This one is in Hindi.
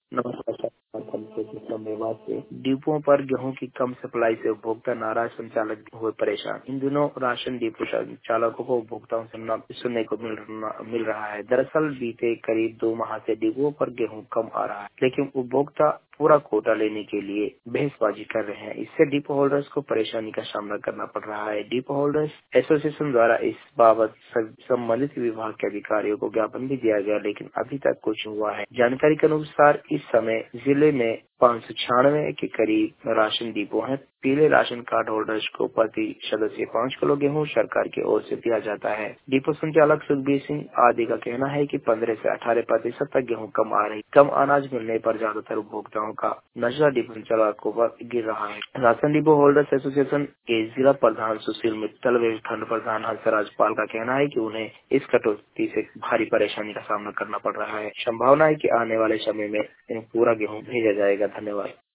नमस्कार मेवात से डिपों पर गेहूं की कम सप्लाई से उपभोक्ता नाराज, संचालक हुए परेशान। इन दिनों राशन डिपो चालकों को उपभोक्ताओं से सुनने को मिल रहा है। दरअसल बीते करीब 2 माह से डिपों पर गेहूं कम आ रहा है, लेकिन उपभोक्ता पूरा कोटा लेने के लिए बहसबाजी कर रहे हैं। इससे डिपो होल्डर्स को परेशानी का सामना करना पड़ रहा है। डिपो होल्डर्स एसोसिएशन द्वारा इस बाबत संबंधित विभाग के अधिकारियों को ज्ञापन भी दिया गया, लेकिन अभी तक कुछ हुआ है। जानकारी के अनुसार इस समय जिले में 596 के करीब राशन डिपो हैं। पीले राशन कार्ड होल्डर्स को प्रति सदस्य 5 किलो गेहूं सरकार की ओर से दिया जाता है। डिपो संचालक सुखबीर सिंह आदि का कहना है कि 15 से 18% तक गेहूं कम आ रही। कम अनाज मिलने पर ज्यादातर उपभोक्ताओं का नजर डिपो संचालकों पर गिर रहा है। राशन डिपो होल्डर्स एसोसिएशन के जिला प्रधान सुशील मित्तल व खंड प्रधान हंसराज पाल का कहना है कि उन्हें इस कटौती से भारी परेशानी का सामना करना पड़ रहा है। संभावना है कि आने वाले समय में पूरा गेहूं भेजा जाएगा। धन्यवाद।